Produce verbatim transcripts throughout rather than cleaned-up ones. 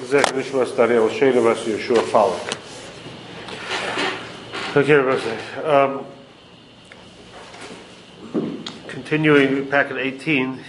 Zech Nishmas Daniel Shena Bas Yeshua Falak. Okay, um, continuing packet eighteen.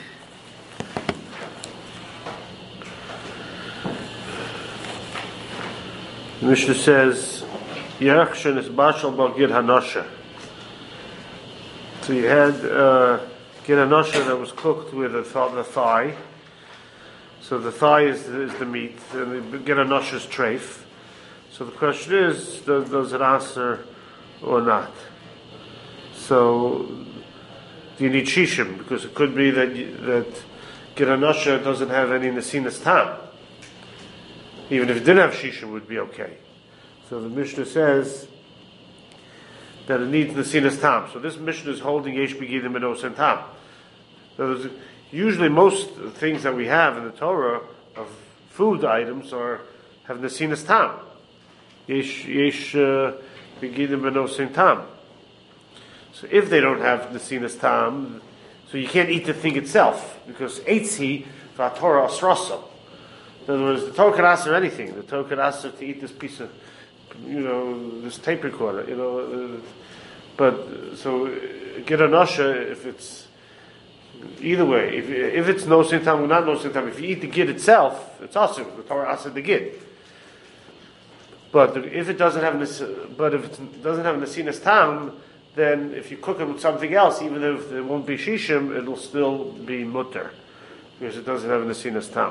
The Mishnah says, Yerach shenis bashal bagir hanasha. So you had uh, gir hanasha that was cooked with the, th- the thigh. So the thigh is, is the meat, and the gir hanasha is treif. So the question is, does, does it answer or not? So do you need shishim? Because it could be that that gir hanasha doesn't have any nesinas tam. Even if it didn't have shishim, it would be okay. So the Mishnah says that it needs nesinas tam. So this Mishnah is holding yesh begidim benos and tam. So usually most things that we have in the Torah of food items are have nesinas tam. Yesh yesh begidim benos and tam. So if they don't have nesinas tam, so you can't eat the thing itself because eitzi v'atorah asraso. In other words, the Torah could ask for anything. The Torah could ask her to eat this piece of, you know, this tape recorder, you know. Uh, but, so, gir hanasha, if it's, either way, if if it's no sin tam or not no sin tam, if you eat the gid itself, it's awesome. The Torah asks the gid. But if it doesn't have this, but if it doesn't have nesinas tam, then if you cook it with something else, even if it won't be shishim, it'll still be mutter. Because it doesn't have nesinas tam.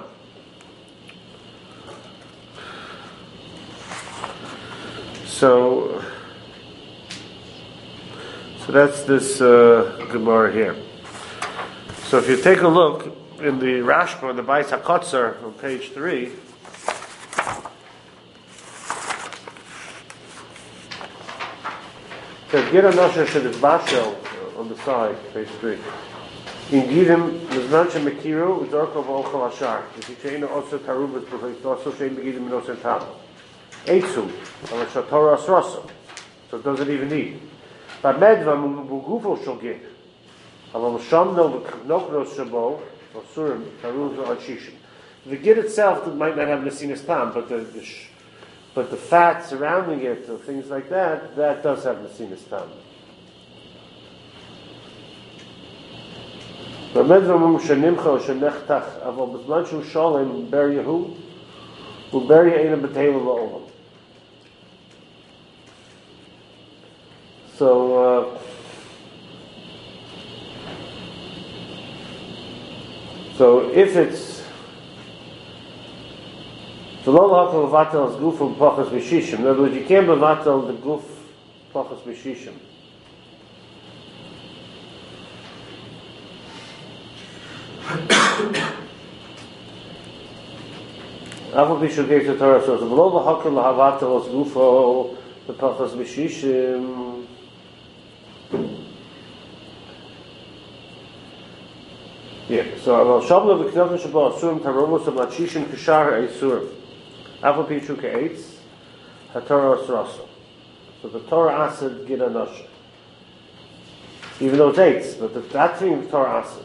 So, so that's this uh, Gemara here. So if you take a look in the Rashba, the Bais HaKotzer, on page three, it says, Gir hanasha shedivashel on the side, page three. In Gidim, Mizman shemekiru, Zorko v'ochel hashar. If you change the Oser Tarubas, because also shein begidim minos and tam. Eitzu, or shatorah asraso. So it doesn't even need. But medva mugufo shogin. Aval shamno v'knokno shabo osurim taruz al-shishim. The gid itself might not have nesinas tam, but the, the sh, but the fat surrounding it, or things like that, that does have nesinas tam. But medva mum shenimcha shenechtach aval b'zman shu shalem ber yehu uber ye'ena b'teilu la'olam. So, uh, so if it's the lo l'hakel levatel is guf from pachas b'shishim. In other words, you can't levatel the guf pachas b'shishim. Afal b'shul geis the Torah says, the lo l'hakel levatel is gufo the pachas b'shishim. Yeah, so I'll shabla v'knofim shabo asurim taromos of lachishim kishar eisurim. Afal pichu ke'etz haTorah asraso. So the Torah asid gir hanasha. Even though it's eitz, but the, that thing the Torah asid.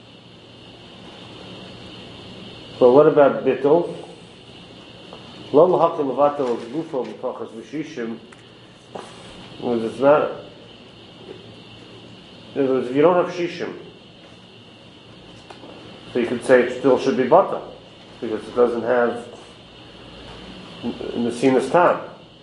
So what about bittul? Lo l'hakel levatel gufo b'pachas b'shishim. Well, it's not. In other words, if you don't have shishim, so you could say it still should be bata, because it doesn't have nesinas tam.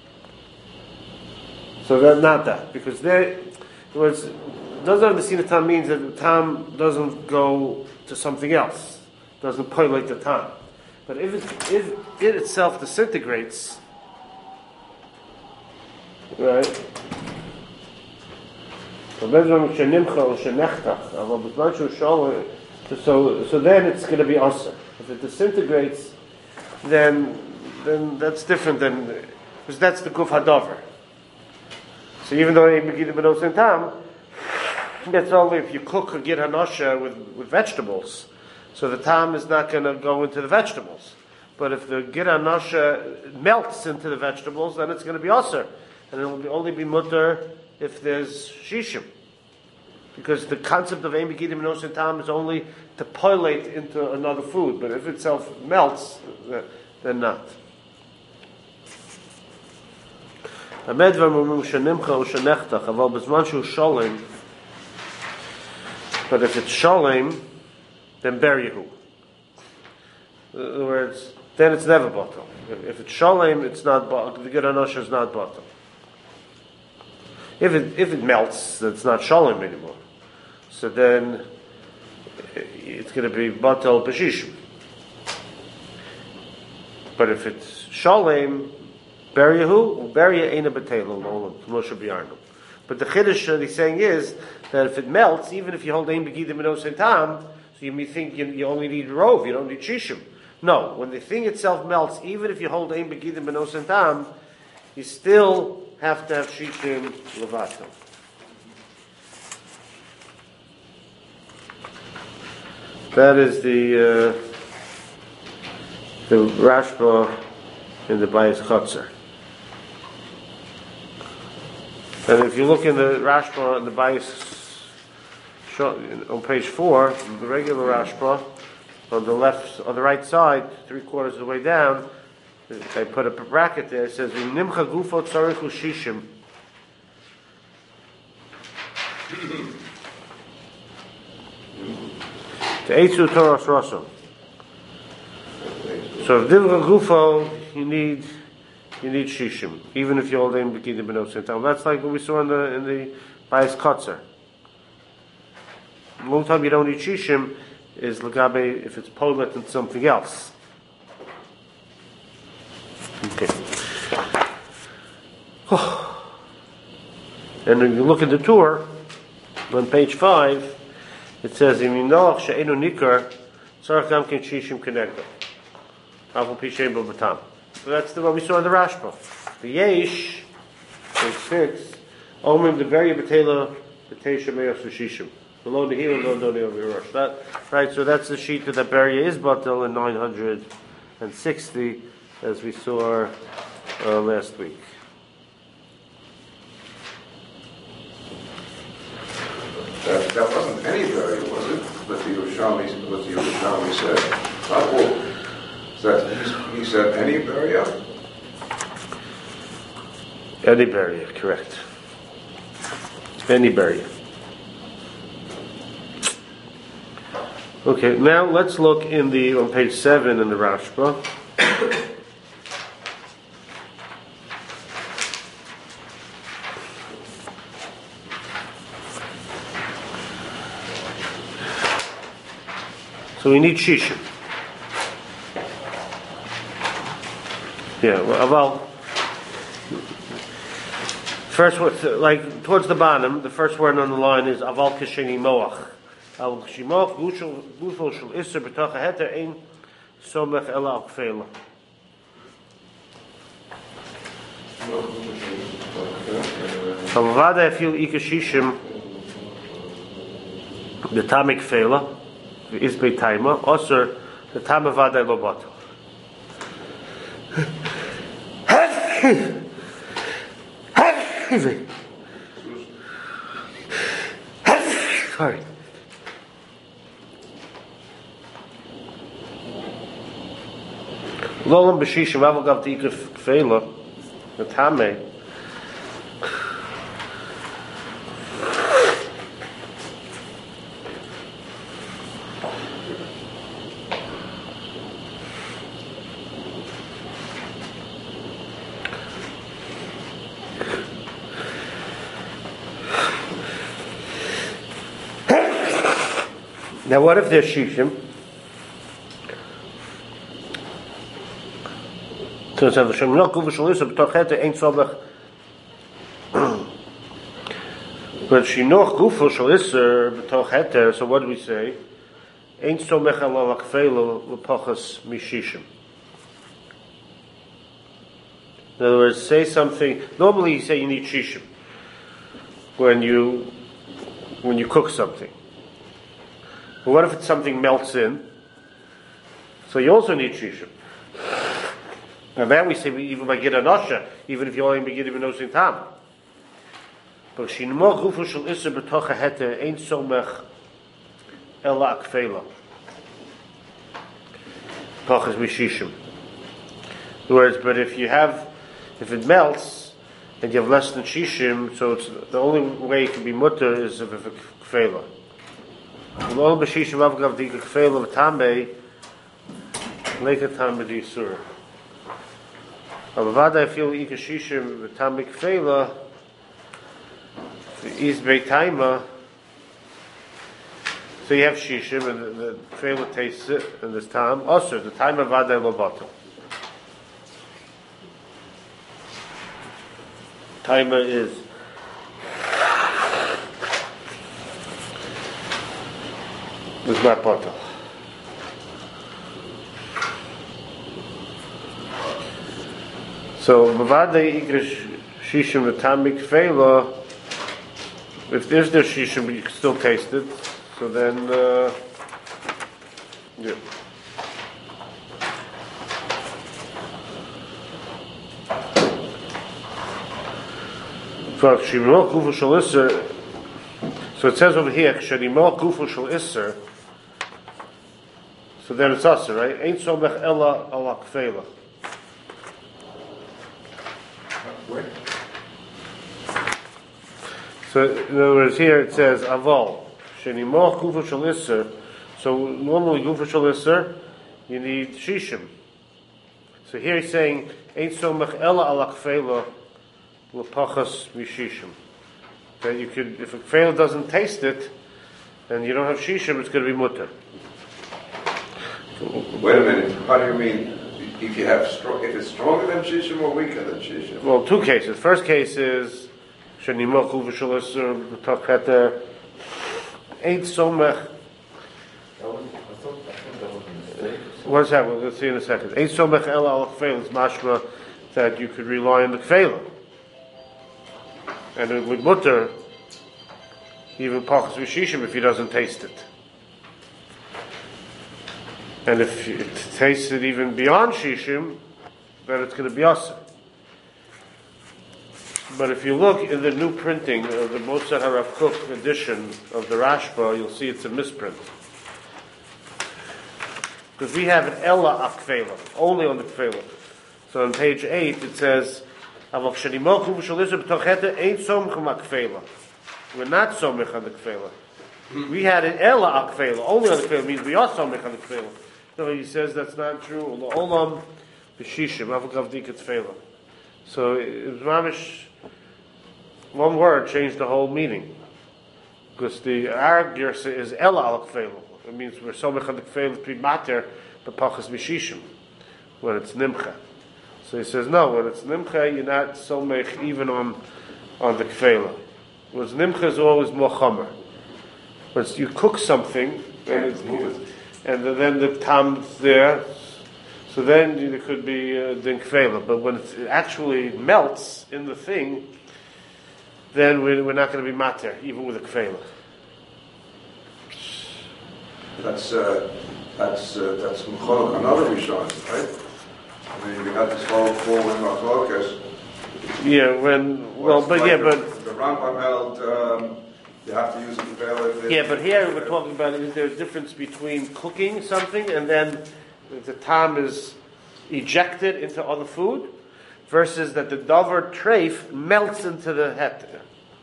So that's not that, because there, was it doesn't have nesinas tam means that the tam doesn't go to something else, doesn't populate the tam. But if it, if it itself disintegrates, right? So So, so then it's going to be asr. If it disintegrates, then then that's different than, because that's the guf hadavar. So even though it begidim benos and tam, that's only if you cook a gir hanasha with with vegetables. So the tam is not going to go into the vegetables. But if the gir hanasha melts into the vegetables, then it's going to be asr, and it will be, only be mutter if there's shishim. Because the concept of ein begidim benos and tam is only to populate into another food, but if itself melts, then not. המדבר אומרים שנמחה או שנחתך, אבל בזמן שהוא שולם, but if it's sholem, then beryahu. In other words, then it's never bottle. If, if it's sholem, it's not bottle. The good anosha is not bottle. If it if it melts, it's not sholem anymore. So then it's going to be bottle b'shishim. But if it's sholem, beryahu, berya eina b'teilu l'olam t'moshe b'yarnu. But the chiddush that he's saying is that if it melts, even if you hold ein begidim minos and tam, so you may think you, you only need rov, you don't need shishim. No, when the thing itself melts, even if you hold ein begidim minos and tam, you still have to have shishim levato. That is the uh, the Rashba in the Bayis Chotzer. And if you look in the Rashba in the Bayis on page four, the regular Rashba, on the left, on the right side, three quarters of the way down, I put a bracket there. It says "Nimcha gufo tzarichu shishim." To eitzu toras rosso. So if nimcha gufo, you need you need shishim, even if you hold in begidim benos and that's like what we saw in the in the Bayis Kotzer. A long time you don't need shishim is lagabe if it's polet and something else. Okay. And when you look at the tour on page five, it says in Minoch she'enu nikar tzarich gam ken shishim connected. Avol pishem bo batam. So that's the what we saw in the Rashba. The Yesh, page six, omim the very betela betesha meyos shishim. Below the heel, no, no, no, no, that right. So that's the sheet that the Beria is batel in nine hundred and sixty, as we saw uh, last week. That, that wasn't any Beria, was it? What the Yerushalmi, what the Yerushalmi said. Oh, that he, he said any Beria. Any Beria, correct. Any Beria. Okay, now let's look in the on page seven in the Rashba. So we need shishim. Yeah, well, first word, like towards the bottom, the first word on the line is aval kisheni moach. Al shimoch gushul gufol shel iser b'toch haheter ein somech ela al kfela. Avada afil ikashishim the tamik kfela is bei taima osir the tama vada lo bato. Sorry. Lolam b'shishim avol gav t'ikaf kfela the tame. Now, what if there's shishim? So it's the shem no kuva shalisa b'tocheta ain't sobach. But shinoch gufa shalisa b'tocheta. So what do we say? Ain't sobach ala lakfela l'pachas mishishim. In other words, say something. Normally, you say you need shishim when you when you cook something. But what if it's something melts in? So you also need shishim. And then we say even by gid anosha, even if you only begin even nosin tam. But shinmo gufu shel iser b'tocha hete ain't somech ela akfela. Pachas mishishim. other words, but if you have, if it melts and you have less than shishim, so it's the only way it can be mutter is if it's a kfela. All b'shishim avgav di kfela v'tamei leika tamei di yisur. Avavada feel ika shishim v'tamei kfela is beitaima. So you have shishim and the, the kfela tastes it and this time. Also, the time of vada lo batel. Timer is is not batel. So bavada ikrish shishim v'tamei kfela. If there's no shishim, but you can still taste it. So then, uh, yeah. So it says over here, Shenimol Gufu Shal Isser. So then it's us, right? Ain't Somech Ella Ala Kfela. So in other words, here it says Aval Shenimol Gufu Shal Isser. So normally Gufu Shal Isser, you need Shishim. So here he's saying Ain't Somech Ella Ala Kfela. L'pachas mishishim. That you could, if a kfela doesn't taste it, and you don't have shishim, it's going to be mutter. Wait a minute. How do you mean? If you have strong, if it's stronger than shishim or weaker than shishim? Well, two cases. First case is shenimochu v'shalisur b'tacheta ain't somech. What is that? Well, let's see in a second. Ain't somech ela al kfela. It's mashma that you could rely on the kfela. And it would mutter even pachas v'shishim if he doesn't taste it. And if it tastes it even beyond shishim, then it's going to be asr. But if you look in the new printing of the Moshe Harav Kook edition of the Rashba, you'll see it's a misprint. Because we have an ella akfela, only on the kfela. So on page eight it says, We're not somich on the kfela. We had an ela akfela, only on the kfela, means we are somich on the kfela. No, he says that's not true. Olam b'shishim, avagav dikat kfela. So it was mamish, one word changed the whole meaning. Because the Arab girsa is ela al kfela. It means we're somich on the kfela to be mater, but pachas b'shishim, when it's nimcha. So he says, no, when it's nimcha, you're not somech even on on the kfela. When it's nimcha is always more chomer. When you cook something, and, it's, and then the tam's there, so then there could be uh, din kfela. But when it actually melts in the thing, then we're, we're not going to be mater, even with a kfela. That's uh, that's uh, that's mecholok another rishon, right? I mean, we got this whole four-way machlokas. Yeah, when well, but yeah, but the Rambam held um, you have to use the kfela. Yeah, but here we're talking about is there a difference between cooking something and then the tam is ejected into other food, versus that the davar treif melts into the het.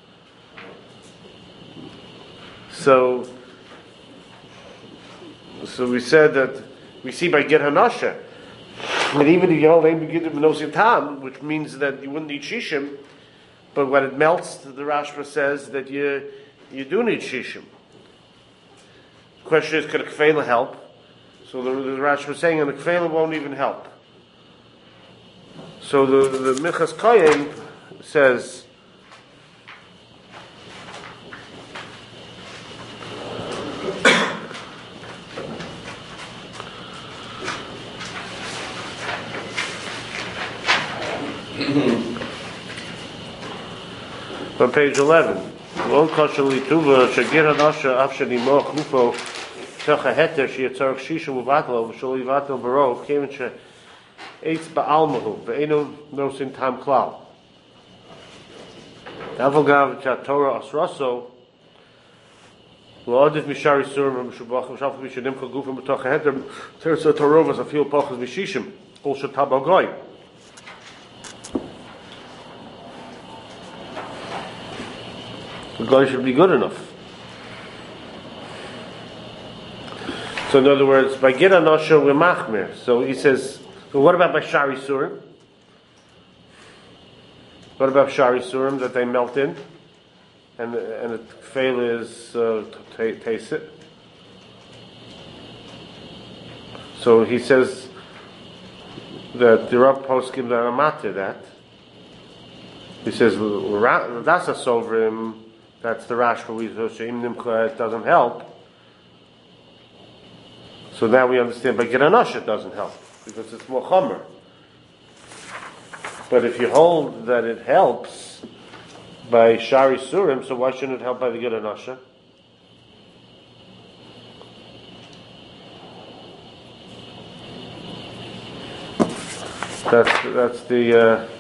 So, so we said that we see by get hanasha. And even if you hold aim begin to tam, which means that you wouldn't need shishim, but when it melts, the Rashba says that you you do need shishim. The question is, could a kfela help? So the, the Rashba is saying, and the kfela won't even help. So the the Minchas Kohen says. On page eleven, Lo kosher lituva shagir hanasha af shenimoch gufo techa heter sheyitzarek shisha uvatlo v'shol yivatlo barov kemen she eitz ba'almahu ve'enu nosin tam klal. Davagav chatorah asraso lo'adif mishari surim v'shubach v'shafach mishadim kol gufo b'tocha heter terza torovas afil pachas v'shishim kol shetabal goy. The guy should be good enough. So in other words, by Gid Anosha we're machmir. So he says, so what about by Shari Surim? What about Shari Surim that they melt in? And and the fail is uh, to t- taste it. So he says that the Rav poskim that are matter that. He says that's a sovrim. That's the Rashba we Sheim Nimcha. It doesn't help. So now we understand by Gid Anosha it doesn't help because it's more chomer. But if you hold that it helps by Shari Surim, so why shouldn't it help by the Gid Anosha? That's that's the. Uh,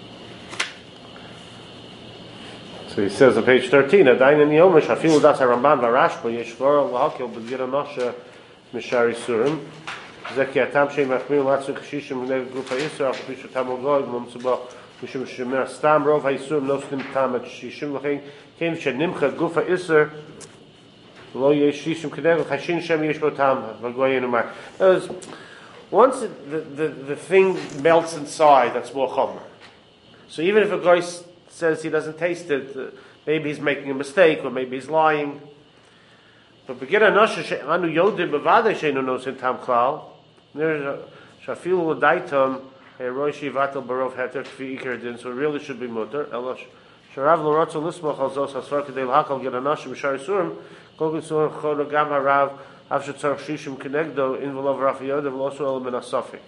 so he says on page thirteen, Adayin in Yomish Hafilu Das Haramban VaRashba Yeshvor LaHakil B'Gid Anosha Mishari Surim. Zeki Atam Shei Machmir Latzu Kashishim Neged Gufa Yisrael Chapishu Tamol Goy Mumtzubah Mishum Shemer Stam Rov HaYisurim Nosnim Tam At Shishim Lachim Kein Shenimcha Gufa Yisr Lo Yesh Shishim Kedeg Chashin Shem Yesh Bo Tam Vagoy Enumar. Once it, the, the the thing melts inside, that's more chomer. So even if a guy s- says he doesn't taste it, uh, maybe he's making a mistake or maybe he's lying. But begin anosha anu yodim bevade sheinu nosin tam klal. There's shafilu l'daitam roishi vatel barov heter kfi iker din. So it really should be mutter. Elash sharav l'rotzo lismach al zos hasvar kedei l'hakal get anosha b'shari surim kol gisurim chodo gam harav after tzarch shishim kenegdo in v'lov rafiyoda v'losu elam in asafik.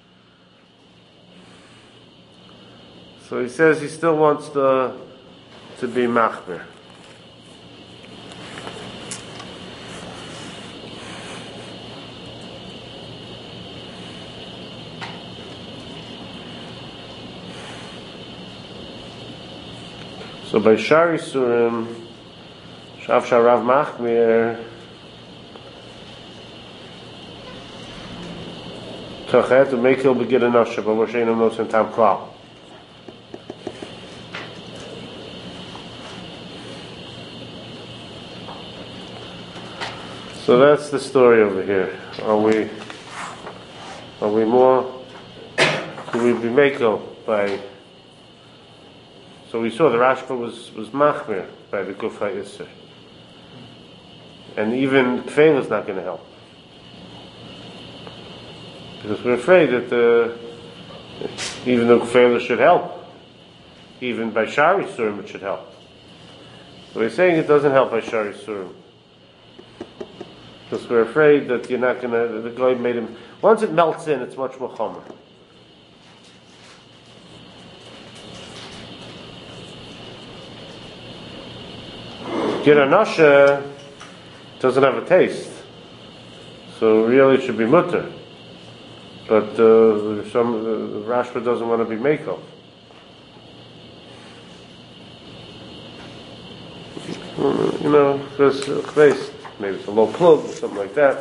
So he says he still wants the to be machmer. So by Shari Surim, Shav Sharav Machmir, Tachet to make him begin enough, but we're saying him in Tam Klal. So that's the story over here. Are we, are we more, do we be Mako by, so we saw the Rashba was, was Machmir by the Gufa Yisr. And even Kfeil is not going to help. Because we're afraid that the, even though Kfeil should help, even by Shari Surim it should help. So we're saying it doesn't help by Shari Surim. Because we're afraid that you're not going to, the guy made him, once it melts in, it's much more chomer. Gid Anosha doesn't have a taste, so really it should be mutter. But uh, some uh, Rashba doesn't want to be Mako. You know, there's a place, maybe it's a low plug or something like that.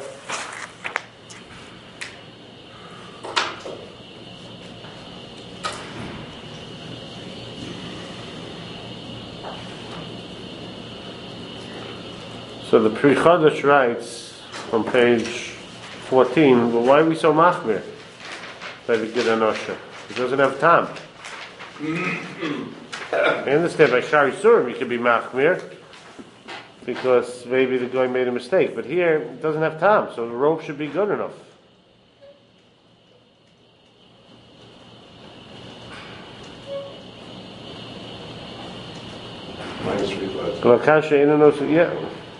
So the Pri Chadash writes on page fourteen, well, why are we so machmir by the Gid Anosha? It doesn't have time. I understand by Shari Surim you could be machmir because maybe the guy made a mistake, but here it doesn't have time, so the rope should be good enough. Minus three bucks. Lakasha in a yeah.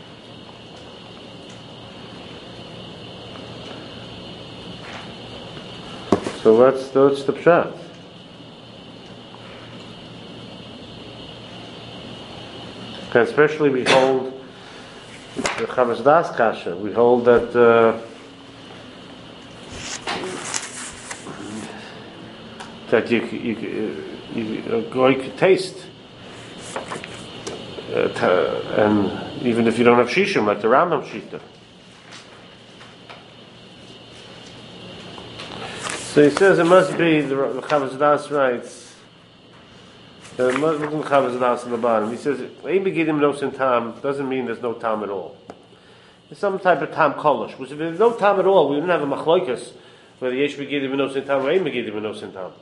So that's, that's the pshat. And especially we hold the Chavis Das Kasha. We hold that uh, that you you you a guy could taste, uh, t- and even if you don't have shishim, like the Rambam shita. So he says it must be, the, the Chavis Das writes, The Muslim Chav is down on the bottom. He says, "Ein begidim no sin tam" doesn't mean there's no tam at all. There's some type of tam kolish. Which if there's no tam at all, we wouldn't have a machloikas whether yesh begidim no sin tam or ein begidim no sin tam.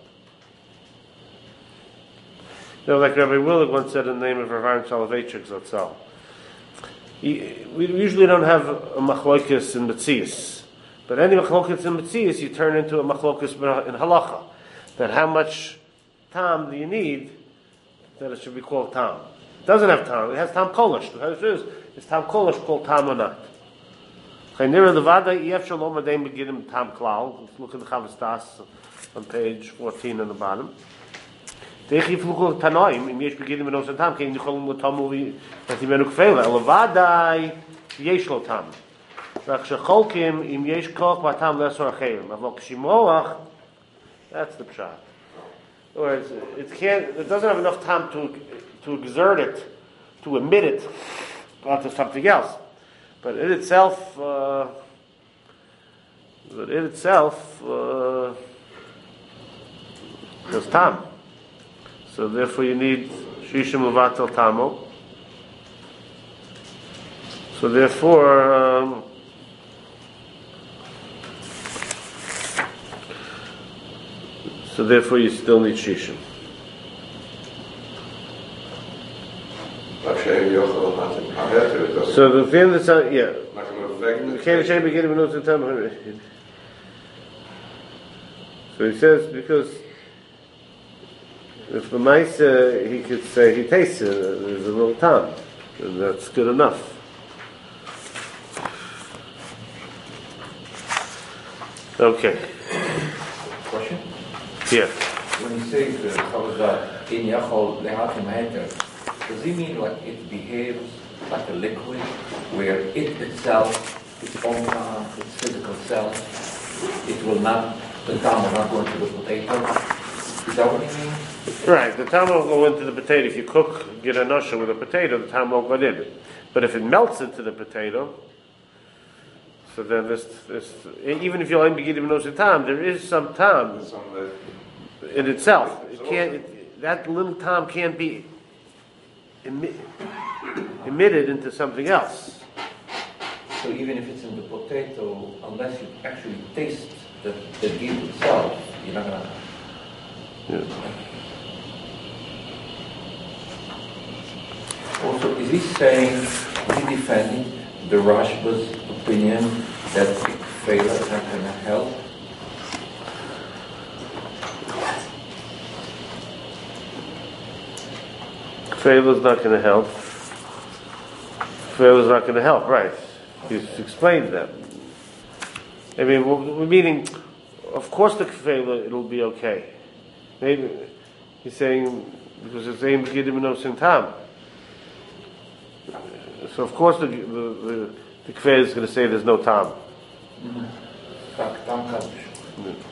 You know, like Rabbi Willig once said in the name of Rav Aaron Soloveitchik Zatzal. We usually don't have a machloikas in Metzias, but any machloikas in Metzias you turn into a machloikas in halacha. That how much tam do you need that it should be called tam? It doesn't have tam. It has tam kolish. The answer is, is tam kolish called tam or not? Chaynira levada yef shalom adem beginim tam klal. Let's look at the Chavas Das on page fourteen on the bottom. Dechi fluchul tanoim im yesh beginim and osan tam kein yicholim l'tamu v'timenu kfeila levada yesh lo tam. Rak shecholkim im yesh koch v'tam lesor achayim. Avol k'shimoach. That's the pshat. In other words, it can't. It doesn't have enough time to to exert it, to emit it onto something else. But it itself, uh, but it itself uh, has tam. So therefore, you need shishim levatel tamo. So therefore. Um, So therefore, you still need shishim. So the thing that's uh, yeah, you can't change beginning with no time. So he says because if the mice uh, he could say he tastes it, uh, there's a little time, and that's good enough. Okay. Question? Yeah. When he says the Chavazah in Yachol Lehatim Heter, does he mean like it behaves like a liquid, where it itself, its own time, its physical self, it will not, the time will not go into the potato? Is that what he means? Right, the time will go into the potato. If you cook, get a nosha with a potato, the time won't go in it. But if it melts into the potato, so then this, this even if you only begin to know the time, there is some time in itself. It can't. It, that little time can't be emi- emitted into something else. So even if it's in the potato, unless you actually taste the, the gib itself, you're not gonna. Yeah. Also, is he saying, is he defending the Rashba's opinion that Fela is not going to help? Fela's not going to help. Fela's not going to help, right? He's explained that. I mean, we're meaning, of course, the Fela, it'll be okay. Maybe he's saying because it's aim to give him no sintam. So of course the the the, the kfir is going to say there's no tam. Mm-hmm. Yeah.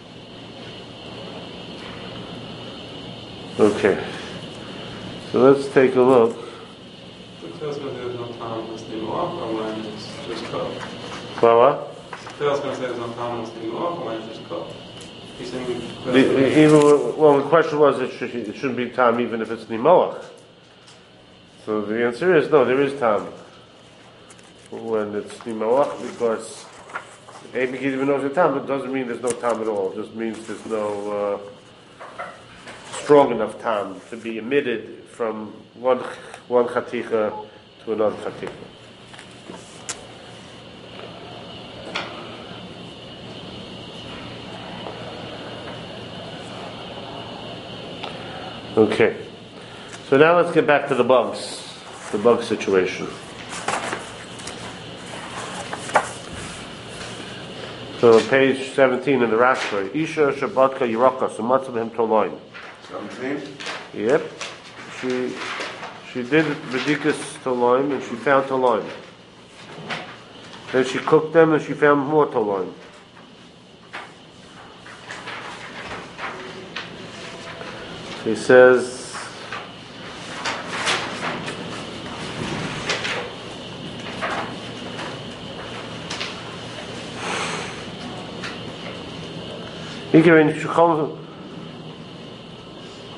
Okay, so let's take a look. The kfir is going to say there's no tam in the off, or when it's just cooked. Well, what? The kfir is going to say there's no tam in the off, or when it's just cooked. He's saying the, the, even well, the question was it, should, it shouldn't be tam even if it's nimoach. So the answer is no, there is tam when it's nimoach because a begin even knows the tam, but it doesn't mean there's no tam at all. It just means there's no uh, strong enough tam to be emitted from one one chaticha to another chaticha. Okay, so now let's get back to the bugs, the bug situation. So on page seventeen in the Rashba, Isha Shabbatka Yeraka, Sumatzav Him Toloin. seventeen? Yep. She she did Bedikas Toloim and she found Toloim. Then she cooked them and she found more Toloim. He says,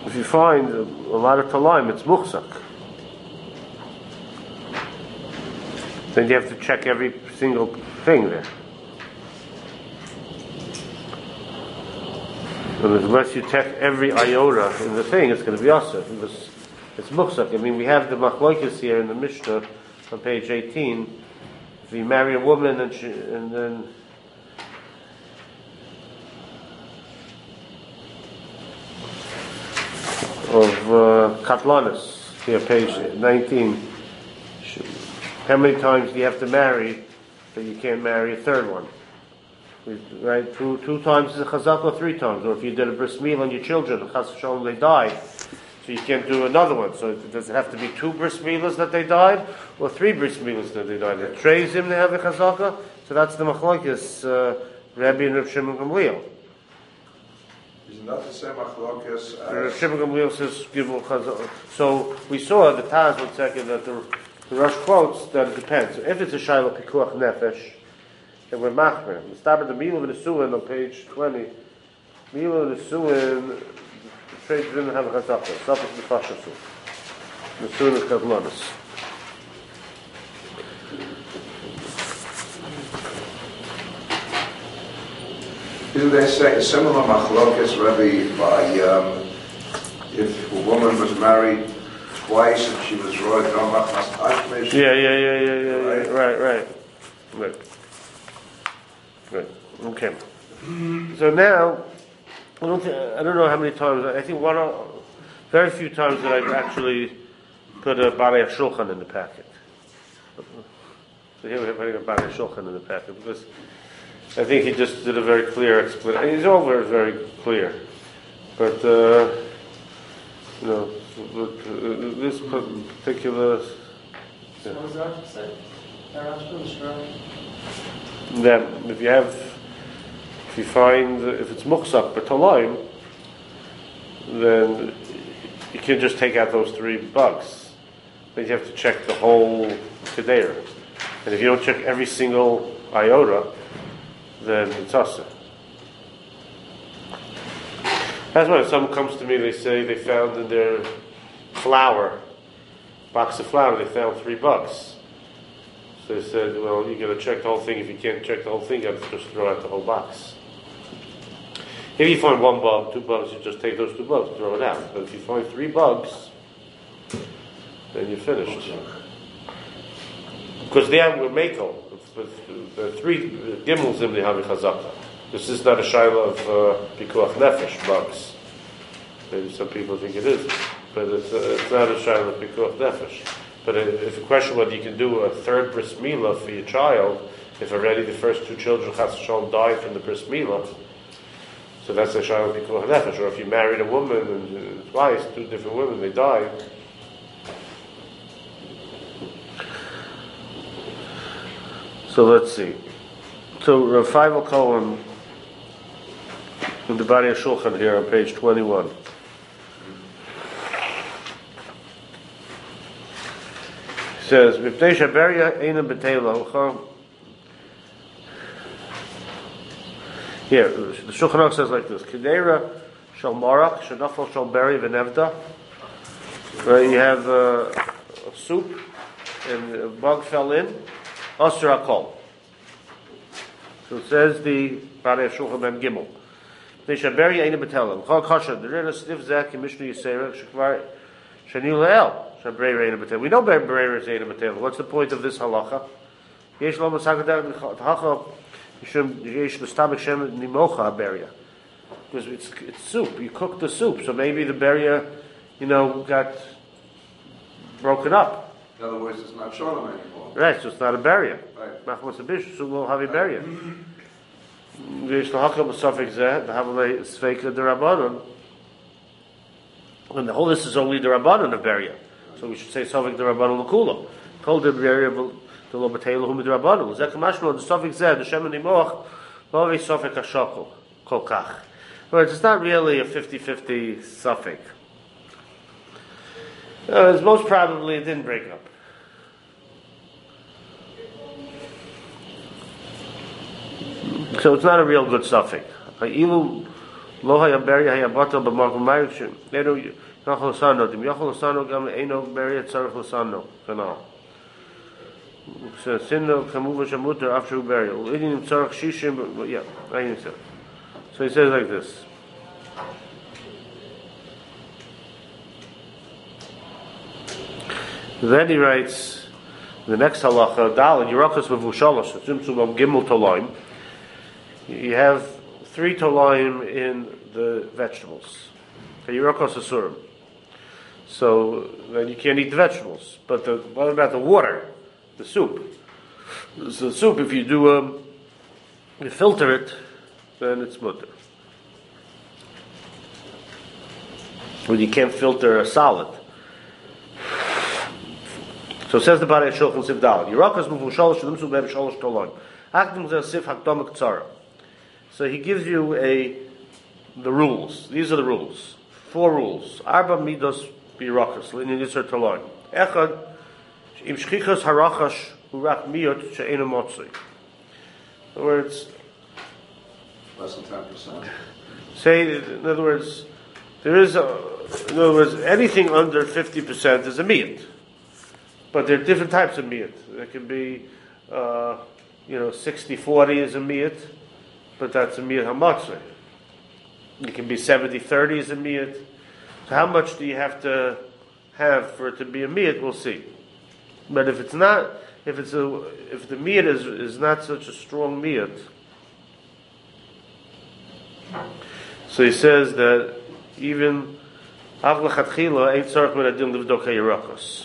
if you find a, a lot of talaim, it's muhsak. Then you have to check every single thing there. And unless you check every iota in the thing, it's going to be asur. Because it's muhsak. I mean, we have the machlokes here in the Mishnah on page eighteen. If you marry a woman and, she, and then of uh, Katlanis, here, page nineteen. How many times do you have to marry that you can't marry a third one? Right? Two two times is a chazak, or three times. Or if you did a bris milah on your children, chas v'shalom, they died, so you can't do another one. So does it have to be two bris milahs that they died, or three bris milahs that they died? At Treizim they have a chazaka, so that's the machlokes, uh, Rabbi and Rav Shimon Gamliel. Isn't that the same machlokes Rav as... Shimon Gamliel says gimel chazaka. So we saw the Taz one second that the, the Rosh quotes that it depends. So if it's a shayla pikuach nefesh, and we're machmer. We start at the Milah v'Nesuin on page twenty. Milah v'Nesuin, the trade didn't have a chazaka. Safas b'fashasu. Nesuin is kadlanis. Isn't there say, a similar machlokes, Rabbi, by um, if a woman was married twice and she was roy domach mas ashmish? Yeah, yeah, yeah, yeah, yeah, yeah. Right, right, right. Right. Okay. So now, I don't, think, I don't know how many times. I think one, very few times that I've actually put a Barei Shulchan in the packet. So here we're putting a Barei Shulchan in the packet because I think he just did a very clear explanation. He's all very, very clear, but uh, you know, but, uh, this particular. So what does Rashi say? Rashi was right. That if you have, if you find, if it's muhsak b'talaim, then you can just take out those three bugs. Then you have to check the whole kedera. And if you don't check every single iota, then it's asur. That's why if someone comes to me, they say they found in their flour, box of flour, they found three bugs. So they said, well, you got to check the whole thing. If you can't check the whole thing, you have to just throw out the whole box. If you find one bug, two bugs, you just take those two bugs and throw it out. But if you find three bugs, then you're finished. Because they have a makel. The three gimels in the Havi Chazaka. This is not a shaila of uh, pikuach nefesh bugs. Maybe some people think it is, but it's, uh, it's not a shaila of pikuach nefesh. But if the question whether you can do a third bris milah for your child, if already the first two children chas v'shalom died from the bris milah, so that's a shaila of pikuach nefesh. Or if you married a woman and uh, twice, two different women, they died. So let's see. So Rav Feivel Cohen in the Barei Shulchan here on page twenty-one. He says, "Mipnei shaberia eina b'teila." Here, the Shulchan Aruch says like this: Kedera shel marach shenafal shel beri v'nevda. Right, you have uh, a soup and a bug fell in. Asur hakol. So it says the Barei Shulchan Ben Gimel. Neshaberi eina b'telam. Chol kasha. The rena sniff zek in Mishnah Yisera shekvar shani le'el. Shabrei eina b'telam. We know Berei is eina b'telam. What's the point of this halacha? Yesh lo masagadah hacha yishum yesh l'stamik shem nimocha beria. Because it's it's soup. You cook the soup, so maybe the beria, you know, got broken up. In other words, it's not shalom anymore. Right, so it's not a beria. Right. Machmas a bish, so we'll have a beria. Yesh l'hakam b'safik zeh, the havalei sveika d'rabbanon. And the whole this is only the rabbanon of beria. So we should say safik d'rabbanon l'kulo. Kol de beria the lo b'teilu hum d'rabbanon. Zeh kamashlo, the safik zeh, the shem nimoch, lo vi safik hashakol, kol kach. But it's not really a fifty-fifty safik. Uh, it's most probably it didn't break up. So it's not a real good suffix. Ilu Lo hayam beri hayam batal b'makom ma'arikshin. Eno yachol l'sano. Dim yachol l'sano gam eno beri tzarech l'sano. Kanal. So sinno kamuva shamuter after burial. Idim tzarech shishim. Yeah, I think so. So he says like this. Then he writes the next halacha dal yirakas v'vushalosh tzimtzum gimel tolaim. You have three tolaim in the vegetables. Yirakas asurim. So then you can't eat the vegetables. But the, what about the water, the soup? So the soup, if you do um, you filter it, then it's mutter. Well, you can't filter a salad. So says the Barei Shulchan Sif Daled. Yirakas v'vushalosh tzimtzum b'hem shalosh tolaim. Akdim zeh sif hakdama k'tzara. So he gives you a the rules. These are the rules. Four rules. Arba midos b'yirakas l'inyan yisur tolaim. Echad im shchichas harachash urak miyot she'enu motzei. In other words, Less than ten percent. say in other words, there is a, in other words anything under fifty percent is a miyot. But there are different types of miyot. There can be, uh, you know, sixty forty is a miyot, but that's a miyot hamatzah. It can be seventy thirty is a miyot. So how much do you have to have for it to be a miyot? We'll see. But if it's not, if it's a, if the miyot is is not such a strong miyot, so he says that even av lechatchila ain't tzarich min adin livdok hayirachos.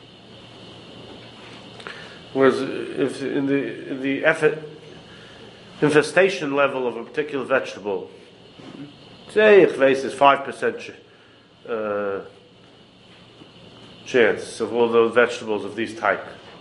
Whereas if in the in the effort, infestation level of a particular vegetable, say chveis is five percent uh, chance of all those vegetables of these type.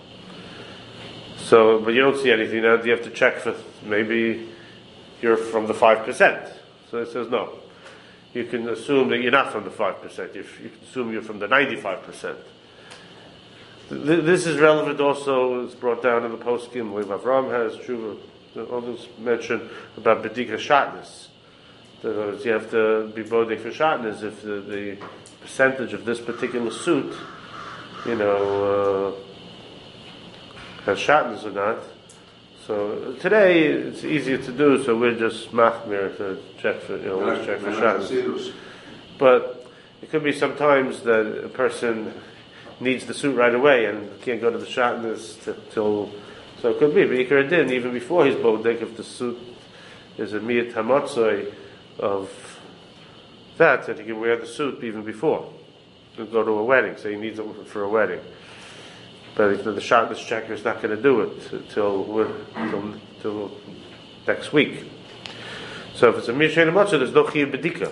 So, but you don't see anything now. You have to check for maybe you're from the five percent. So it says no. You can assume that you're not from the five percent. You can assume you're from the ninety-five percent. This is relevant also, it's brought down in the poskim, where Avram has, Tshuva, others mention about B'dika Shatnez. That you have to be boding for Shatnez if the, the percentage of this particular suit, you know, uh, has Shatnez or not. So today it's easier to do, so we're just machmir to check for, you know, let's check for Shatnez. But it could be sometimes that a person needs the suit right away and can't go to the shatnez till, so it could be B'ikar Adin even before he's bodek if the suit is a miyat hamatzoi of that, that he can wear the suit even before and go to a wedding. So he needs it for a wedding, but the shatnez checker is not going to do it till till, till next week. So if it's a miyat hamatzoi, there's no chiyuv b'dika.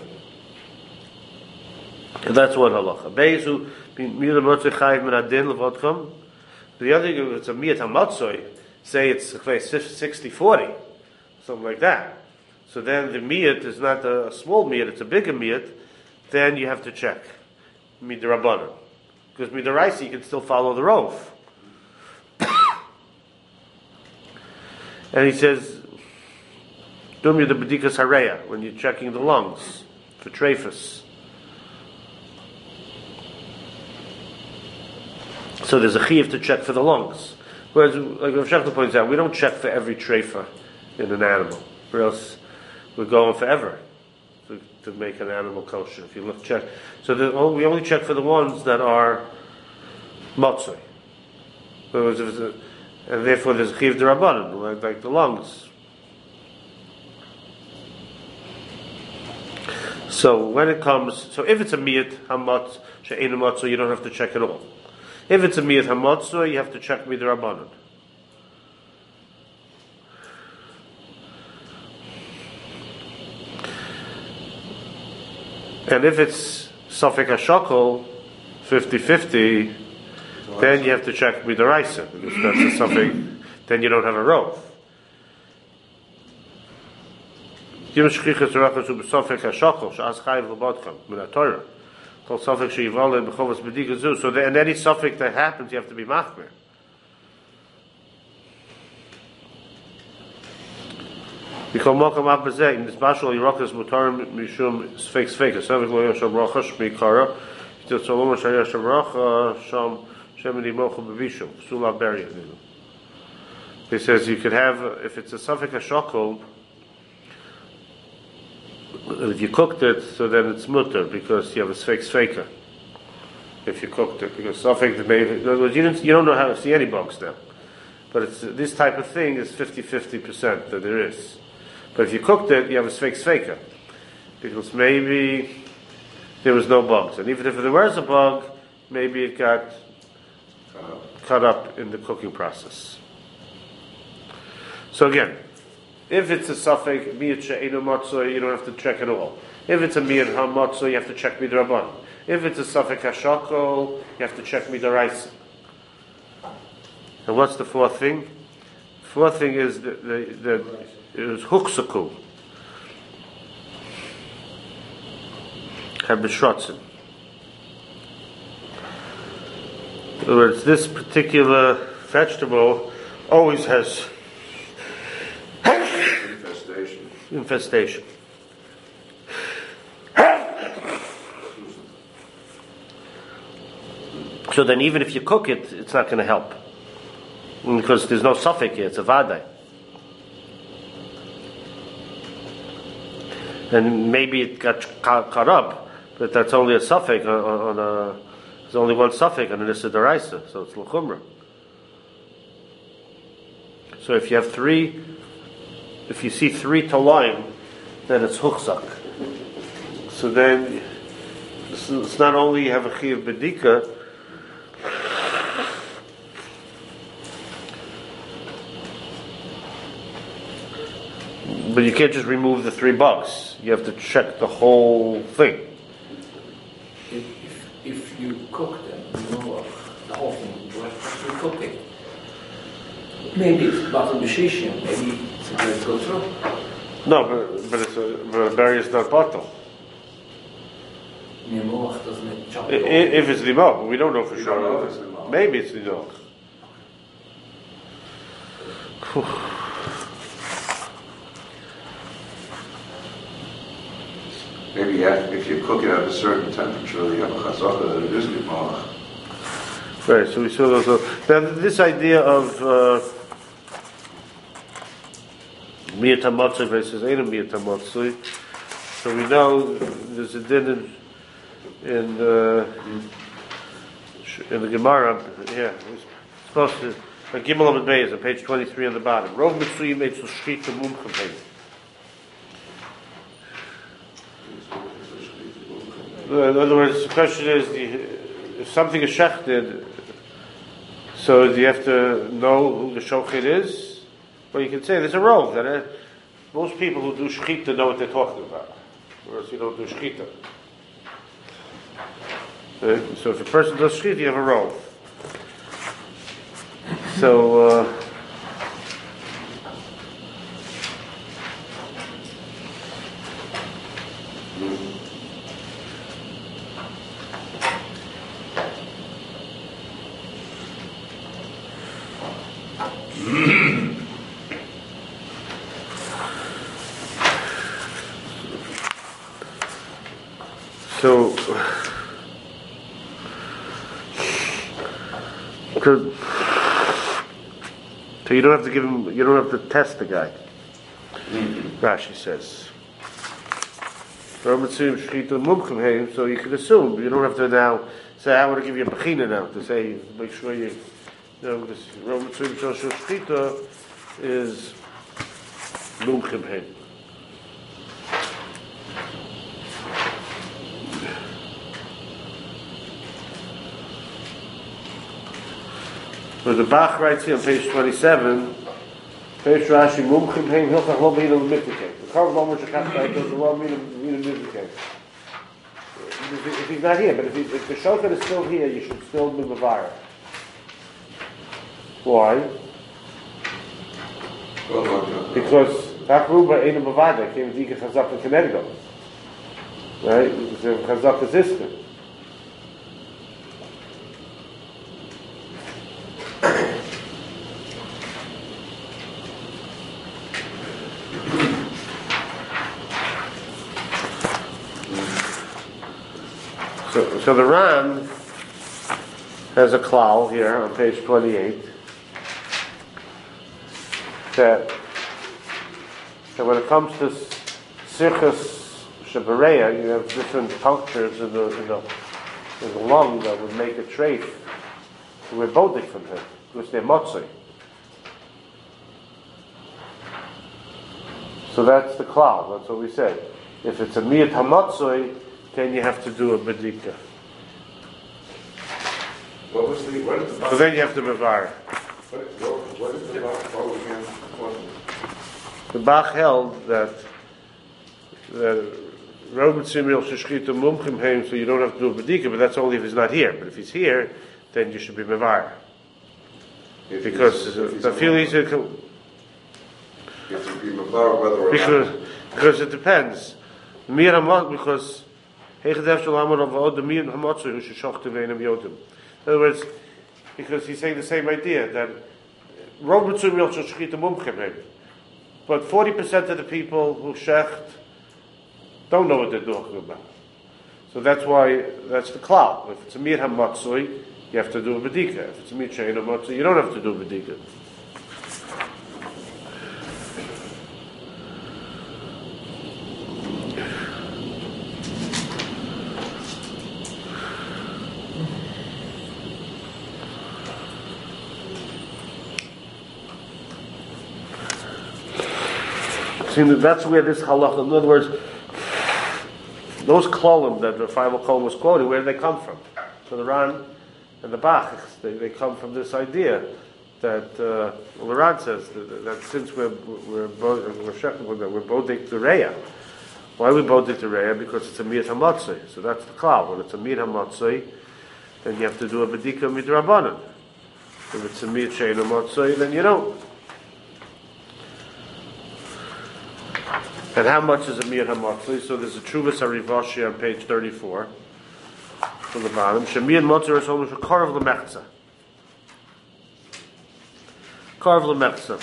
And that's one halacha. Beisu the other thing, if it's a miyat hamatzoi, say it's sixty forty, something like that. So then the miyat is not a small miyat, it's a bigger miyat, then you have to check. Midrabanan. Because midaraisa, you can still follow the rove. And he says, Dum you the bedikas hareya, when you're checking the lungs for trephus. So there's a chiyuv to check for the lungs. Whereas, like Rav Shechter points out, we don't check for every treifa in an animal, or else we're going forever to, to make an animal kosher. If you look, check. So the, we only check for the ones that are matzoi. And therefore there's a chiyuv d'rabbanan, like, like the lungs. So when it comes, so if it's a miyat hamatz she'enu matzoi, you don't have to check at all. If it's a miyat hamatzah, you have to check midrabanan. And if it's safek hashakol, fifty-fifty, then you have to check midaraisa, because that's a safek, then you don't have a rove. Yom shchichas rachas u b'safek hashakol, she'az chayiv l'badcham, min ha-Torah. So then any suffix that happens, you have to be machmir. Because Mokam Abazeh in this Bashal Yirakas Mutarim Mishum Sfeik Sfeik. Savik Lo Yasham Racha Shmi Kara. Til Solomon Shayasham Racha Sham Shemini Mocham Bevishum Sula Beri. He says you could have if it's a Safek Hashakol. If you cooked it, so then it's mutter because you have a Sfeik Sfeika. If you cooked it, because Safek the baby, in other words, you don't you don't know how to see any bugs now. But it's this type of thing is fifty-fifty percent that there is. But if you cooked it, you have a Sfeik Sfeika. Because maybe there was no bugs. And even if there was a bug, maybe it got uh, cut up in the cooking process. So again, if it's a Safek Miyat She'enu Matzah, you don't have to check at all. If it's a Miyat HaMatzah, you have to check Midraban. If it's a Safek HaShakol, you have to check Midaraisa. And what's the fourth thing? The fourth thing is that the, the, it was Huksaku. Habishrotzen. In other words, this particular vegetable always has Infestation. infestation. So then even if you cook it, it's not going to help. Because there's no suffix here, it's a vadai. And maybe it got cut up, but that's only a suffix on, on a, there's only one suffix on an Issa Daraisa, so it's l'chumra. So if you have three, if you see three talayim, then it's huchzak. So then, it's, it's not only you have a chiyuv bedika, but you can't just remove the three bugs. You have to check the whole thing. If, if, if you cook them, you know the whole thing, you have to cook it. Maybe it's bottle b'shishim, maybe it's a good go through. No, but, but it's a, but a berry is not bottle. Nemoach doesn't it chop I- it i- If it's limog, but we don't know for We sure. don't know if it's limog. Maybe it's limog. Maybe you have, if you cook it at a certain temperature, you have a chazaka that it is limach. Right, so we saw those. Now, this idea of uh, miyat hamatzah versus ain't a miyat hamatzah. So we know there's a din in in, uh, in the Gemara. Yeah, it's supposed to. Uh, Gimel Amud Beis on page twenty-three on the bottom. Rov mitzuyim etz l'shchita mumchem. In other words, the question is, if something is shechted, so do you have to know who the shochet is? Well, you can say there's a rove that uh, most people who do shechita know what they're talking about, whereas you don't do shechita. Uh, so if a person does shechita, you have a rove. So. Uh, So, so, so you don't have to give him, you don't have to test the guy. Mm-hmm. Rashi says. So you can assume, you don't have to now say, I want to give you a bechina now, to say, make sure you, you know, this Rov Mitzuyim Shel Shchita is mumchim heim. But the Bach writes here on page twenty-seven, page Rashi, Mumchim Heim Hilchach Lo Mina L'Mitikeh. The Karv Lo Moshe Kachtai does the Lo Mina L'Mitikeh. If he's not here, but if, he, if the Shochet is still here, you should still be Mavara. Why? Because Tachruba Einu Mavada came to Dika Chazak Kenegdo. Right? Because Chazak is Iska. So, so the Ran has a klal here on page twenty-eight that, that when it comes to Sirchus Shabareya, you have different punctures in the, in the in the lung that would make a treif. We're bodik from him because they're motzei. So that's the klal. That's what we said. If it's a miyat hamotzei, then you have to do a bedika. What was the, what is the... So then you have to mevar. What, what, what is the Bach again? What? The Bach held that that Robert Samuel Shishkita Mumchim Haim, so you don't have to do a bedika, but that's only if he's not here. But if he's here, then you should be mevar. Because the feel easy. You have to be mevar whether or because not. because it depends. Mir hamot because Heichdev Shalom Rav the Mir hamotzu who should shoch teveinam yodim. In other words, because he's saying the same idea that Robert Samuel Shishkita Mumchim Haim. But forty percent of the people who shecht don't know what they're talking about. So that's why, that's the klal. If it's a mir hamatzui, you have to do a bedika. If it's a mir shein hamatzui, you don't have to do a bedika. See, that's where this halacha, in other words, those klolim that the Final Kolim was quoting, where do they come from? So the Ran and the Bach, they, they come from this idea that uh, well, the Ran says that, that since we're we're bo- we're shechting that we're bodik the reya. Why we bodik the reya? Because it's a mir hamatzei. So that's the klal. When it's a mir hamatzei, then you have to do a bedika midrabanan. If it's a mir shein hamatzei, then you don't. And how much is a mir hamatzli? So there's a Truvas Harivashi on page thirty-four from the bottom. Shemir motzer is only for karv lemechza. Karv lemechza.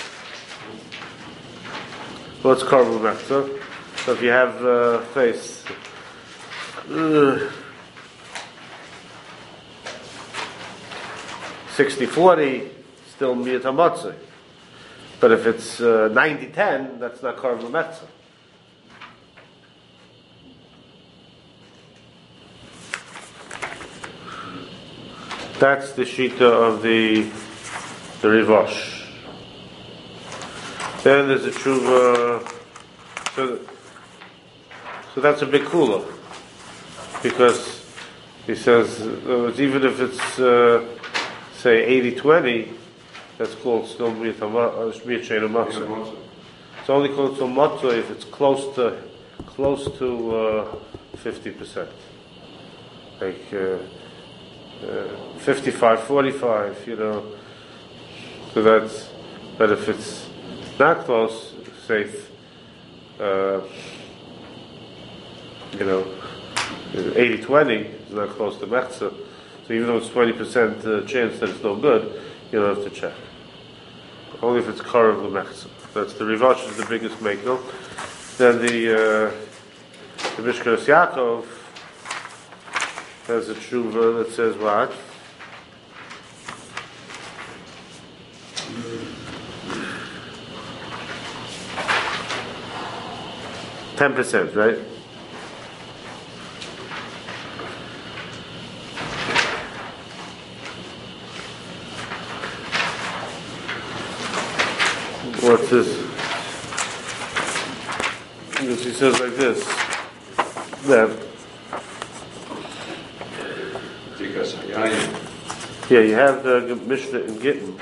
What's karv lemechza? So if you have uh, face sixty forty, still mir hamatzli. But if it's uh, ninety ten, that's not karv lemechza. That's the shita of the the Rivosh. Then there's a tshuva. So, so that's a big kula, because he says uh, even if it's uh, say eighty twenty, that's called still miyat shein hamatzei. It's only called to matzah if it's close to close to uh, fifty percent, like. Uh, Uh, fifty-five forty-five, you know, so that's, but if it's not close, safe, uh, you know, eighty twenty is not close to mechza, so even though it's twenty percent uh, chance that it's no good, you don't have to check. Only if it's karev l'mechza. That's the Rivash is the biggest makel. Then the, uh, the Mishkeres Yaakov has a tshuva that says what? Ten percent, right? What's this? Because he says like this. That yeah, you have the Mishnah in Gittin.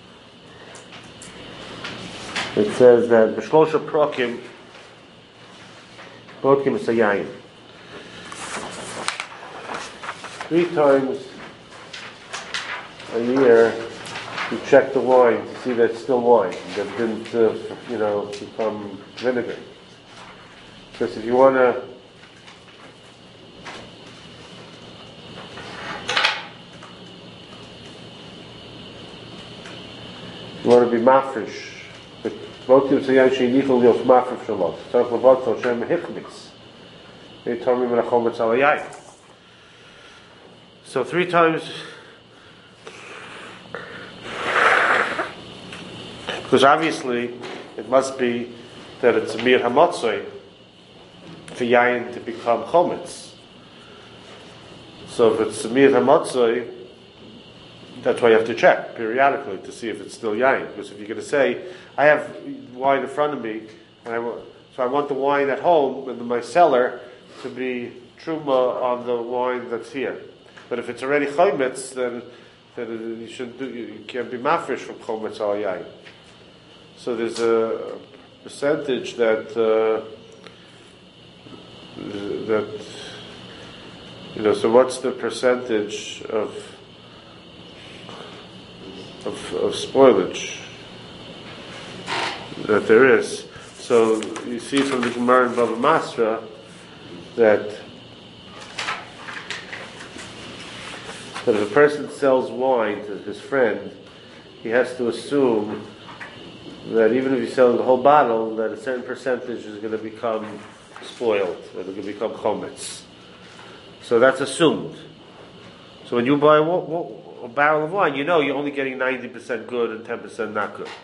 It says that B'shlosha Prokim Prokim Sayayin. Three times a year you check the wine to see that it's still wine, that didn't, uh, you know, become vinegar. Because if you want to You want to be mafresh. Both you say she nichol yos mafresh shalot. So for both for shem hichmix. They told me when I come with salayai. So three times, because obviously it must be that it's a mir hamatzoi for yayin to become chometz. So if it's a mir hamatzoi, that's why you have to check periodically to see if it's still yayin. Because if you're going to say, I have wine in front of me, and I want, so I want the wine at home and my cellar to be truma on the wine that's here. But if it's already chometz, then then you should do. You can't be mafresh from chometz al yayin. So there's a percentage that uh, that you know. So what's the percentage of of, of spoilage that there is? So you see from the Gemara in Bava Basra that that if a person sells wine to his friend, he has to assume that even if he's selling the whole bottle, that a certain percentage is going to become spoiled, that it's going to become chometz. So that's assumed. So when you buy a, a barrel of wine, you know you're only getting ninety percent good and ten percent not good.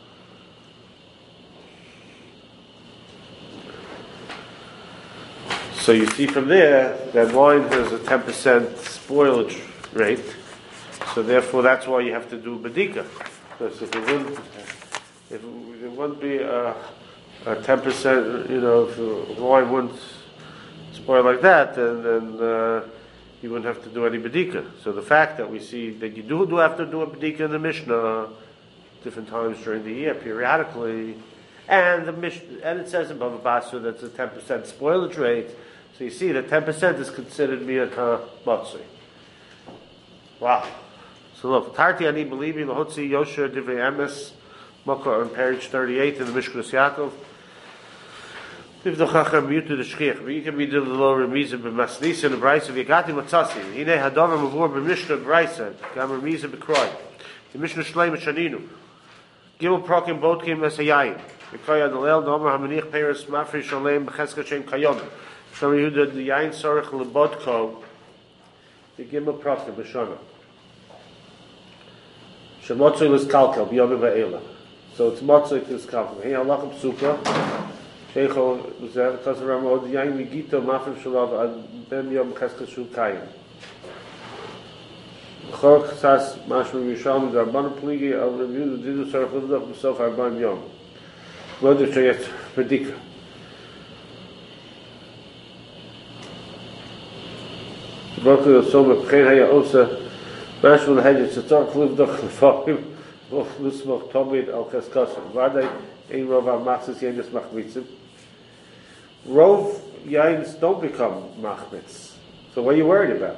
So you see from there that wine has a ten percent spoilage rate, so therefore that's why you have to do bedika. Because if it wouldn't, if it wouldn't be a, a ten percent, you know, if wine wouldn't spoil like that, then, then uh, you wouldn't have to do any bedika. So the fact that we see that you do, do have to do a bedika in the Mishnah different times during the year, periodically, and the Mishnah, and it says in Bava Basra that's a ten percent spoilage rate. So you see that ten percent is considered miyat hamatzoi. Wow. So look, Tarti ani believing the Hotzi Yosher Divrei Emes Makar on page thirty-eight in the Mishkas Yaakov. If the Chacham muted the Shchiach, we can be the lower Remiza b'Masnisa and the Brisa of Yagati Matzasi. Hine Hadavar Mavur b'Mishnah Brisa Gam Remiza b'Kroi. The Mishnah Shleim Shaninu. Gimel Prokim Botkim Lesayayin. V'Kaya Dalel Domer Hamanich Peres Mafri Shalem B'Cheska Shem Kayom. So we do the Yain Sorech Lebodko. The Gimel Prokim B'Shana. Shemotzoi is kalkel b'yom va'ela. So it's motzoi is kalkel. Hey, halachim psuka. Sheicho uzer kasaram od yain vigito mafim shalav ad ben yom cheskas shu kayim. Chor chasas mashma yisham d'arban pligi al review the didu sarach l'vdach b'sof arban yom. Whether sheyet predika. Baruch yosom b'chein haya osa. Mashma l'hedget tzarach l'vdach l'fahim. V'ch l'smoch tomid al cheskasam. V'adai ein rov al-machzis yenis machmitzim. Rov yains don't become machmitz. So what are you worried about?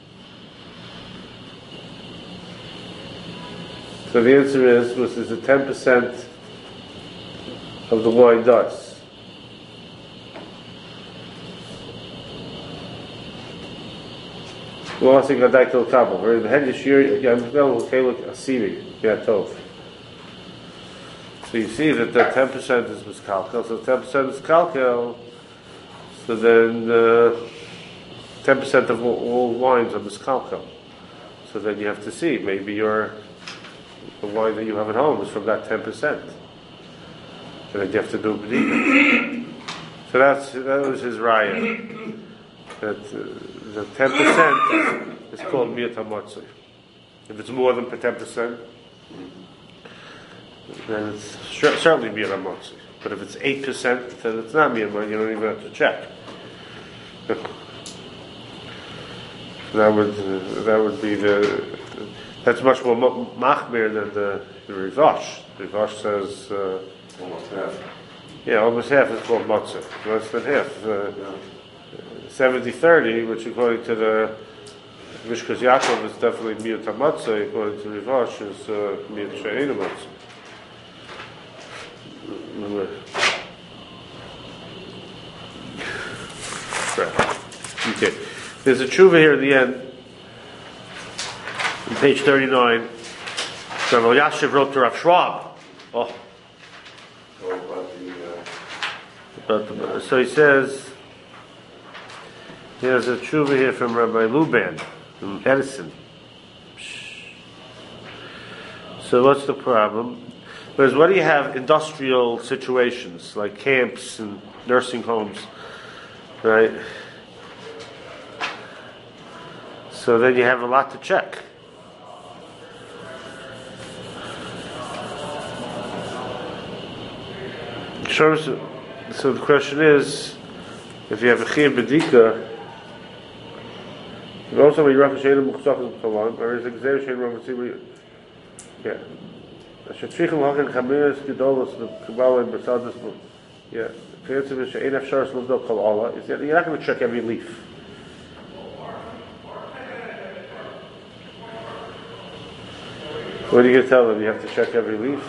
So the answer is, was is it ten percent of the wine does. Well, I think I like to couple. We're in the head this year. I'm going to look at Asiri. Yeah, tov. So you see that the ten percent is miskalkel. So ten percent is kalkel. So then uh, ten percent of all, all wines are miskalkel. So then you have to see, maybe your the wine that you have at home is from that ten percent. So then you have to do b'dika. So that's that was his raya. That uh, the ten percent is called miyat hamatzoi. If it's more than ten percent, then it's sure, certainly miyat hamatzoi. But if it's eight percent, then it's not miyat hamatzoi. You don't even have to check. That would uh, that would be the that's much more machmir than the, the Rivash. The Rivash says uh, Almost half. yeah, almost half is called matzah. Less than half. Uh, seventy thirty, which according to the Mishkas Yaakov is definitely miyat hamatzah, according to Rivash is uh, miyat she'einu matzah. Okay. There's a tshuva here at the end, on page thirty-nine. Rav Elyashiv wrote to Rav Schwab. Oh. So, about the, uh, About the, so he says, he has a tshuva here from Rabbi Luban. in Edison. So what's the problem? Whereas what do you have industrial situations like camps and nursing homes, right? So then you have a lot to check. So the question is, if you have a chiyuv b'dika, if also when you reference she'ein muchzachas b'chalayim, or is a gzeir she'ein reference, yeah. Shetrichim haken chamiras gedolos the kabbalah and bersadas, yeah. Chiyuv she'ein afsharas luvdol kol Allah. You're not going to check every leaf. What are you going to tell them? You have to check every leaf.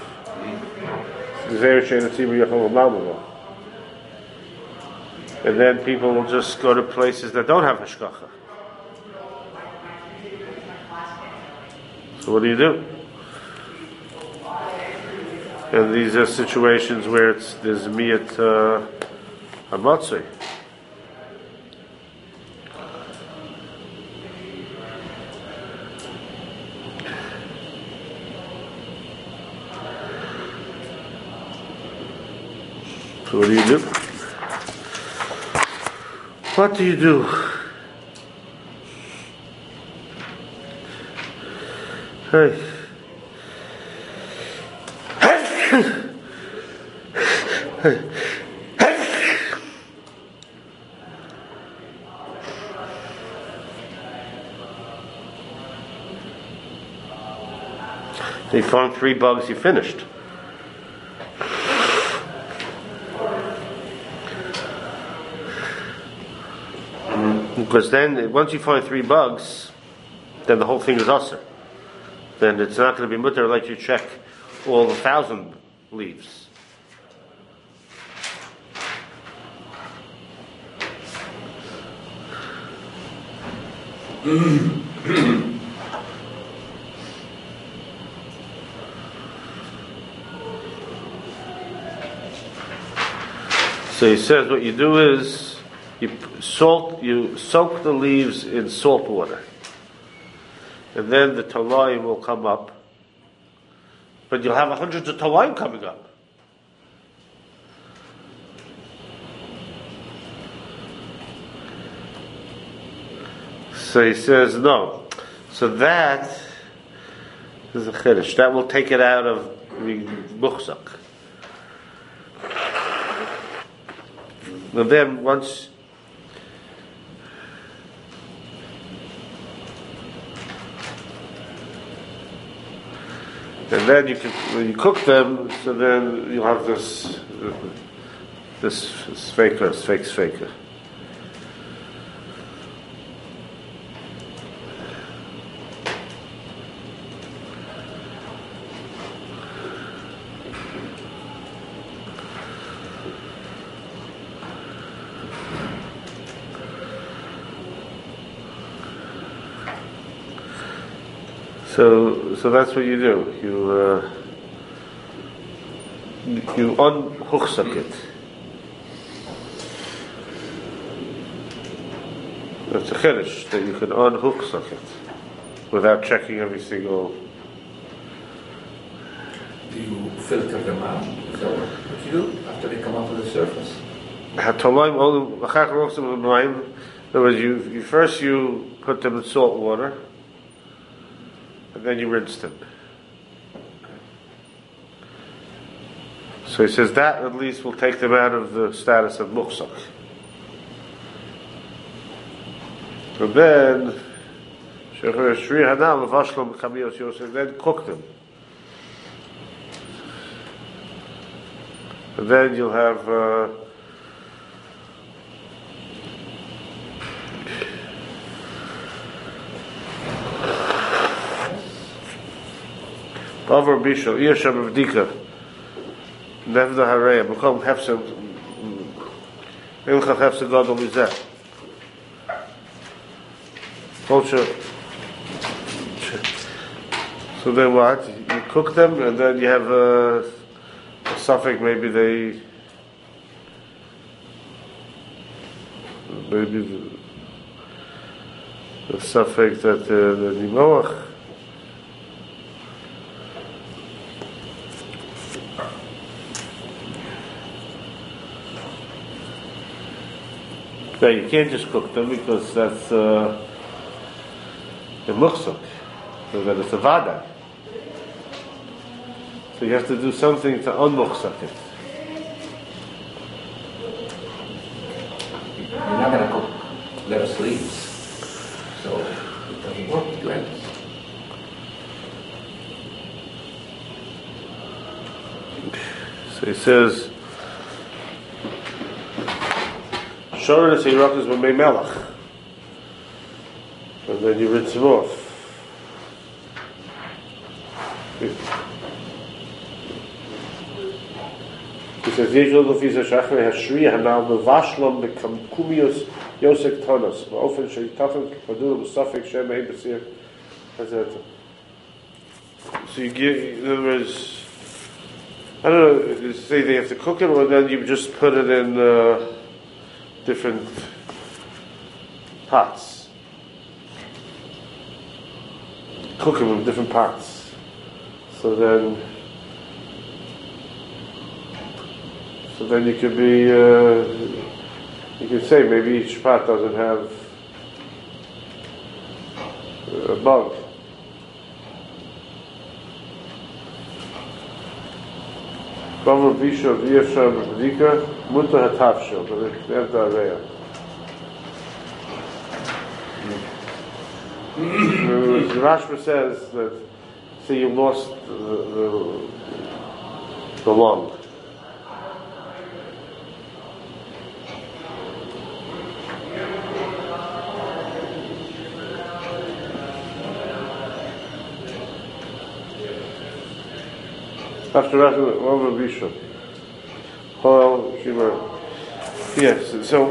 And then people will just go to places that don't have hashgacha. So what do you do? And these are situations where it's there's miyat uh, hamatzei. So what do you do? What do you do? Hey. You found three bugs, you finished. Because then, once you find three bugs, then the whole thing is usher. Then it's not going to be mutter like you check all the thousand leaves. So he says what you do is you salt, you soak the leaves in salt water, and then the talayim will come up. But you'll have hundreds of talayim coming up. So he says no. So that is a chiddush. That will take it out of the muchzak. And then once and then you can when you cook them, so then you'll have this this faker, fake faker. So, so that's what you do. You uh, you unhuchsak it. That's a chiddush that you can unhuchsak it without checking every single. Do you filter them out? Is that what you do after they come up to the surface? In other words, you, you first you put them in salt water. And then you rinse them. So he says that at least will take them out of the status of muchzak. And then, then cook them. And then you'll have uh, over bishul yesham v'dika nevda hareya b'kom hefsem ilcha hefsem gadol mizeh culture. So then what? You cook them and then you have a, a suffix. Maybe they maybe the suffix that uh, the Nimoach. No, you can't just cook them because that's uh, the muchsak, so that it's a vada. So you have to do something to unmuchsak it. You're not going to cook lettuce leaves, so it doesn't work with lettuce. So he says, Shorin is Hirakas B'mei Melach. And then you rinse them off. He says, Yeshua Lufisa Shachar Hashri Hanal Mevashlam Bekamkumius Yosek Tonos. Often Sheitachan Kadur Mustafik Shem Ein Basir. So you give, in other words, I don't know, say they have to cook it, or then you just put it in uh, different pots. Cook them in different pots. So then, so then you could be, uh, you could say maybe each pot doesn't have a bug. Bavar Bisha V'Yefshar B'Bedika Munta Hatavshel, but it's Ev Da'areya. The Rashba says that, say you lost the, the, the lung. After that, over Bisha. Well, Shimmer. Yes, so, so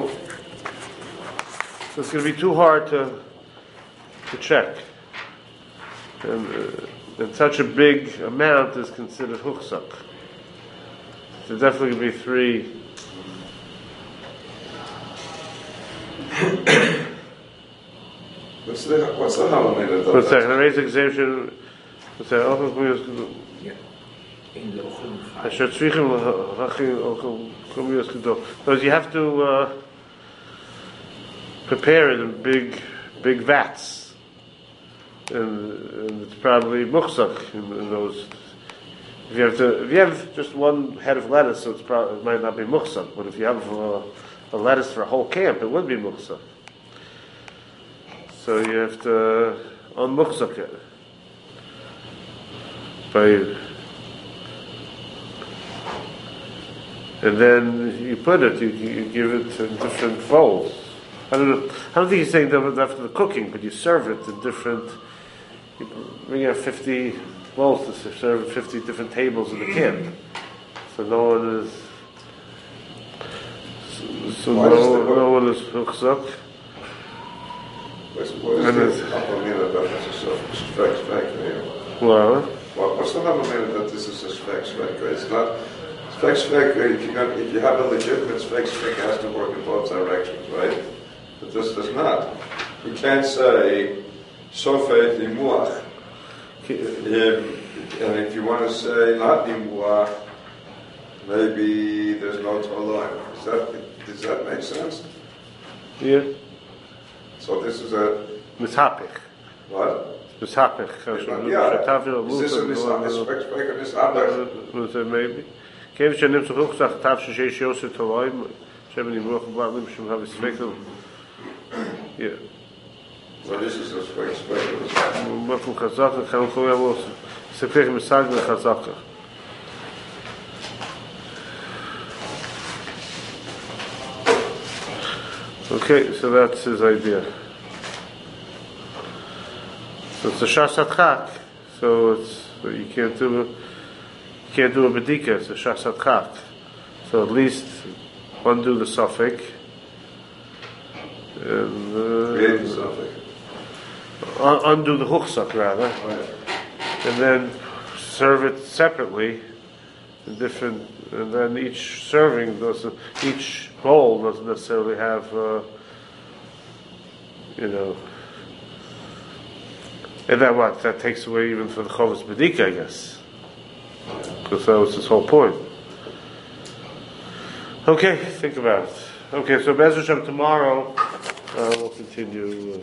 it's going to be too hard to to check. And, uh, and such a big amount is considered huchsak. So definitely going to be three. What's the what's the halamed? One second, I raise the exemption. What's that? Yeah. In the Ochel Asher tzrichim l'hachin ochel kumiyos gedol. Because you have to uh, prepare it in big, big vats, and, and it's probably muchsak in, in those. If you have to, if you have just one head of lettuce, so it's probably, it might not be muchsak. But if you have uh, a lettuce for a whole camp, it would be muchsak. So you have to unmuchsak it by. And then you put it, you, you give it in different bowls. I don't know. I don't think he's saying that after the cooking, but you serve it in different. You bring out fifty bowls to serve at fifty different tables in the camp, so no one is. So, so no, no one is huchzak. What is the halamed that this is a spek spek? Well, What's the halamed that this is a spek spek? It's not. Spek spek, if you got, if you have a legitimate spek spek, it has to work in both directions, right? But this does not. You can't say sofet imuach. And if you want to say not imuach, maybe there's no tolah. Does that does that make sense? yeah, So this is a mishapich, what? mishapich. Yeah. Is this a spek spek or this Maybe. Kev shenim zu huchzach tav sheish yosef toloim shem nimuach ba'alim shem have spekel. Yeah. So this is a spek spek. Mafum chazaka kan koyam los sepech misag le chazaka. Okay, so that's his idea. So it's a shasat chak. So it's so you can't do. You can't do a bedika, it's a shasat chak. So at least undo the suffix. And, uh, Create the suffix. un- undo the huchsak rather. Right. And then serve it separately in different, and then each serving doesn't, each bowl doesn't necessarily have, uh, you know, And that what? That takes away even for the Chovos B'dika, I guess. Because that was his whole point. Okay, think about it. Okay, so Be'ez Hashem tomorrow, uh, we'll continue. Uh,